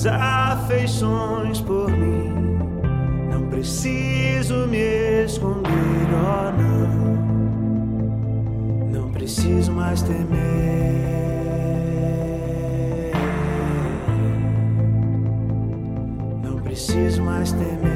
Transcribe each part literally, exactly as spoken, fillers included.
suas afeições por mim. Não preciso me esconder, oh não. Não preciso mais temer. Não preciso mais temer.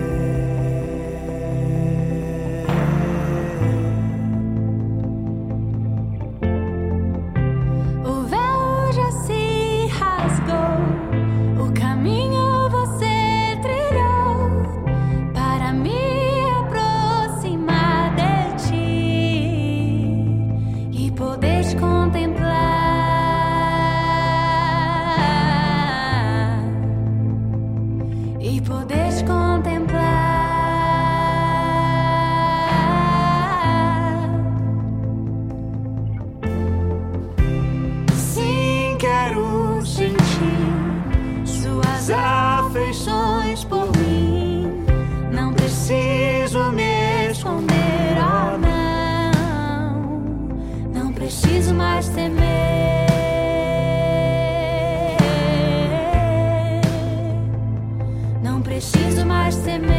E poderes contemplar. Sim, quero sentir suas afeições por mim. Não preciso me esconder, oh não. Não preciso mais temer. Não preciso mais temer.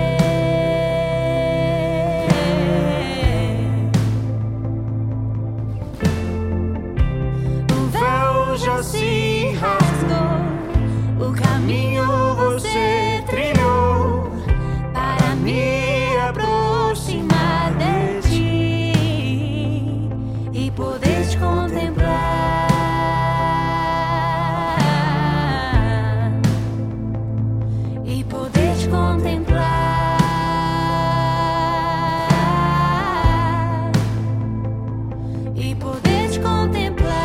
O véu já se rasgou, o caminho você trilhou para me aproximar de ti e poder te contemplar. E poder te contemplar. E poder te contemplar.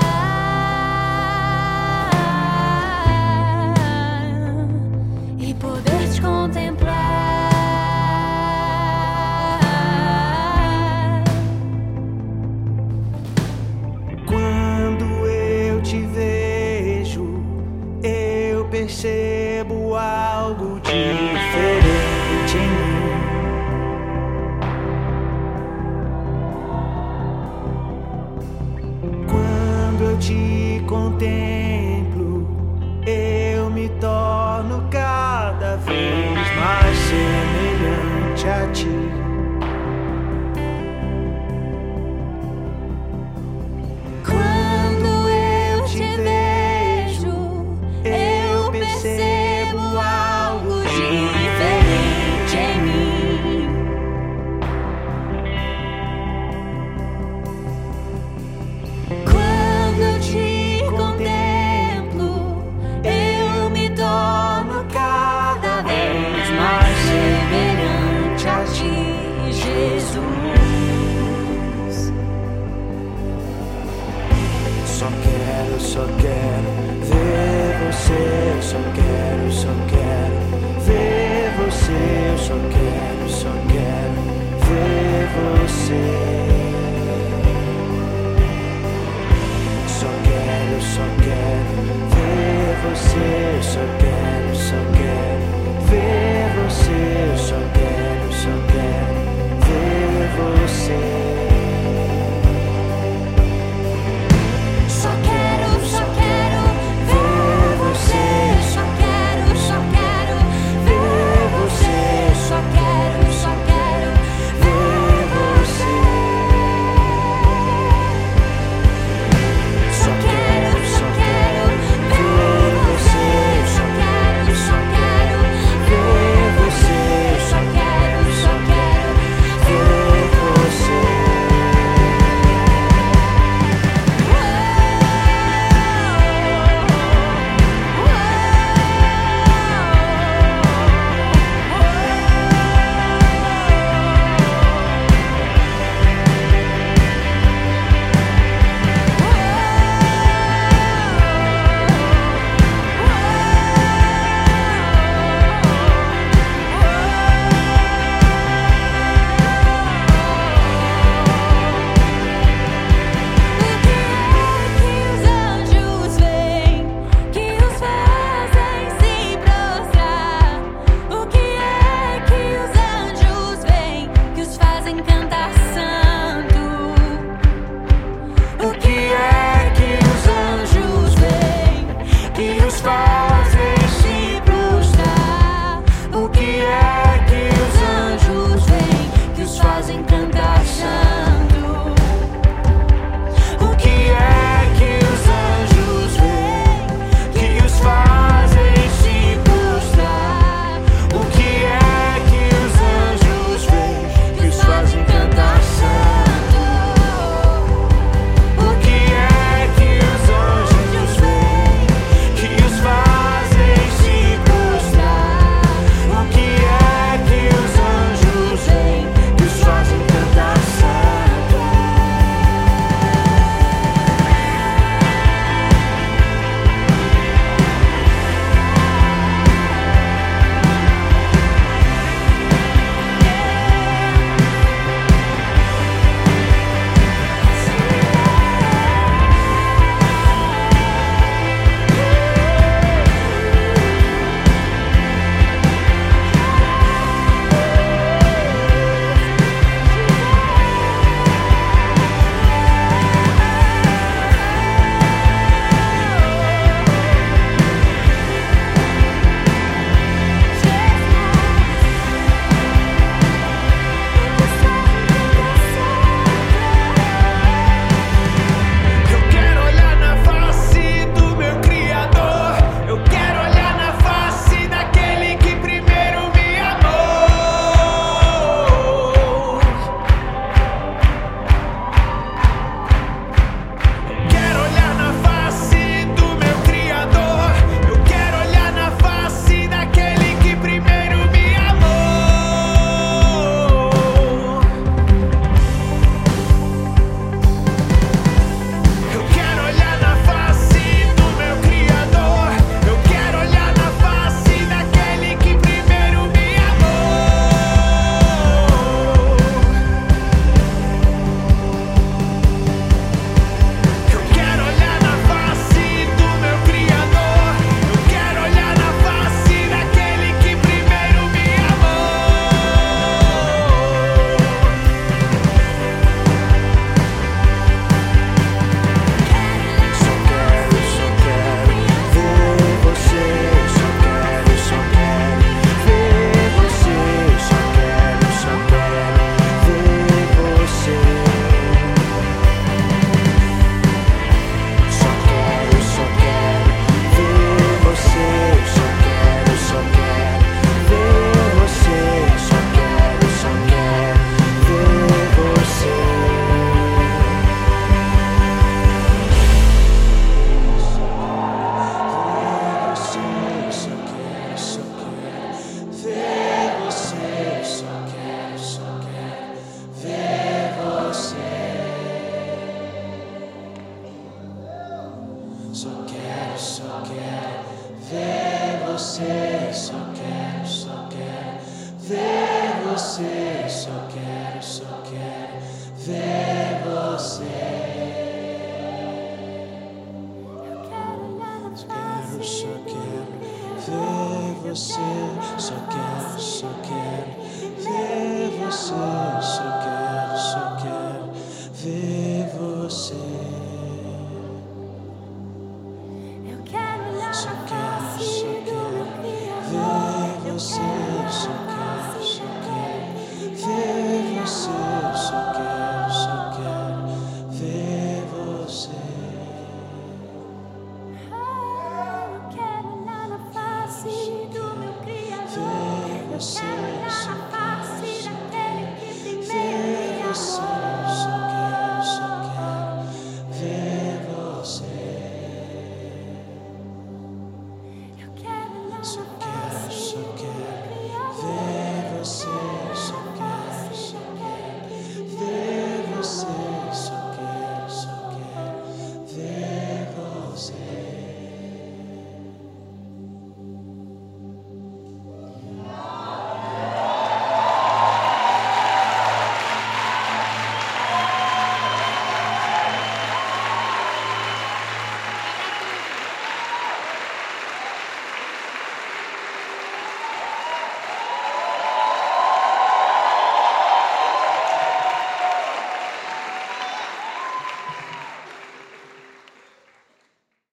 E poder te contemplar. Quando eu te vejo, eu percebo algo diferente em mim. Quando eu te contemplo, eu me torno cada vez mais semelhante a ti. Quando eu te vejo, eu percebo algo diferente em mim. Quando eu te contemplo, eu me torno cada vez mais semelhante a ti, Jesus. Só quero, só quero ver você. Só quero, só quero ver você. Só quero, só quero ver você. Só quero, só quero ver você. Só quero, só quero ver você. Só quero, só quero ver você. Só quero, só quero ver você. Só quero, só quero ver você. Só quero, só quero ver você. Só quero, só quero ver você. Só quero, só quero você, só quero, só quero ver você. Eu quero olhar na Quero, face só do quero Criador. ver você, só quero, só quero ver você, só quero, só quero ver você. Eu quero olhar Só na quero, face só do quero meu Criador. ver Eu você, quero olhar só na quero, face só do quero meu ver você, só Criador. quero, só quero ver você. Eu quero olhar na face do meu Criador. Ver Eu você, quero